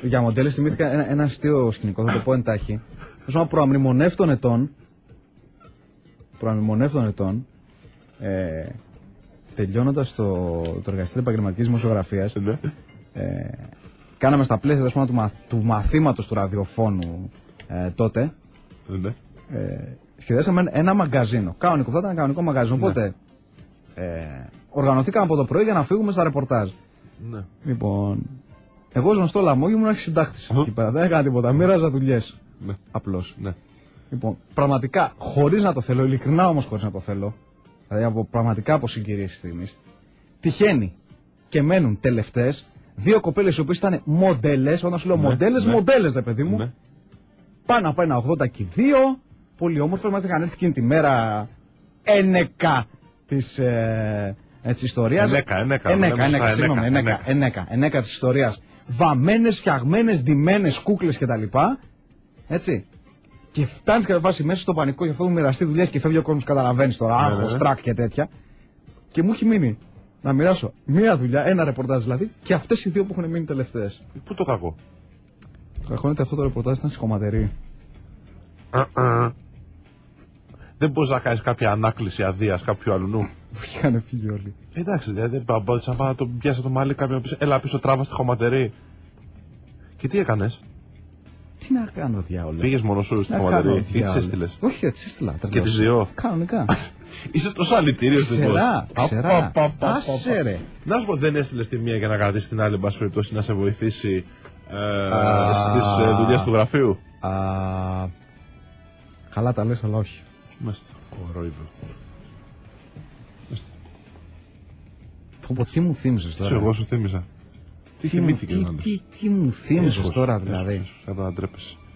Για μοντέλες θυμήθηκα ένα αστείο σκηνικό, θα το πω εντάχει. Προαμνημονεύτων ετών, τελειώνοντας το εργαστήριο επαγγελματικής δημοσιογραφίας, κάναμε στα πλαίσια του μαθήματος του ραδιοφώνου τότε, σχεδιάσαμε ένα μαγκαζίνο. Κανονικό, θα ήταν ένα κανονικό μαγκαζίνο. Οπότε οργανωθήκαμε από το πρωί για να φύγουμε στα ρεπορτάζ. Ναι. Λοιπόν, εγώ γνωστό λαμόγιο ήμουν αρχισυντάκτης. Εκεί πέρα δεν έκανα τίποτα. Μοίραζα δουλειές. Ναι. Απλώς. Ναι. Λοιπόν, πραγματικά, χωρίς να το θέλω, ειλικρινά όμως χωρίς να το θέλω, δηλαδή πραγματικά από συγκυρίες στιγμής, τυχαίνει και μένουν τελευταίες δύο κοπέλες οι οποίες ήταν μοντέλες. Όταν σου λέω μοντέλες, ρε παιδί μου, πάνω από ένα 80 και 2, πολύ όμορφες, μας είχαν έρθει εκείνη τη μέρα ένεκα της ιστορίας. Ενέκα της ιστορίας. Βαμμένες, φτιαγμένες, ντυμένες, κούκλες κτλ. Έτσι. Και φτάνεις κατά βάση μέσα στο πανικό για αυτό που μοιραστεί δουλειές και φεύγει ο κόσμος, καταλαβαίνεις τώρα, άγχος, τρακ και τέτοια. Και μου έχει μείνει να μοιράσω μία δουλειά, ένα ρεπορτάζ δηλαδή, και αυτές οι δύο που έχουν μείνει τελευταίες. Πού το κακό? Το κακό είναι ότι αυτό το ρεπορτάζ ήταν στη Χωματερή. Δεν μπορείς να κάνεις κάποια ανάκληση αδείας κάποιου αλλού? Είχαν φύγει όλοι. Εντάξει, δηλαδή μπαμπότησα να το πιάσα το μάλι κάποιον πίσω. Έλα πίσω, τράβα στη Χωματερή. Και τι έκανες? Τι να κάνω, διάολο? Πήγες μόνος σου στη Χωματερή ή τις έστειλες? Όχι, έτσι έστειλα. Και τις δύο? Κανονικά. Είσαι τόσο αλητήριος στην πόλη. Ξερά. Άσε ρε. Να σου πω, δεν έστειλες τη μία για να κρατήσεις την άλλη, εν πάση περιπτώσει, να σε βοηθήσει στις δουλειές του γραφείου? Καλά τα λες, αλλά όχι. Μάλιστα. Κορόιδο. Τι μου θύμισες τώρα? Εγώ σου θύμισα. Τι θυμήθηκες να λες? Τι μου θύμισες τώρα δηλαδή? Θα το αντρέπεσαι.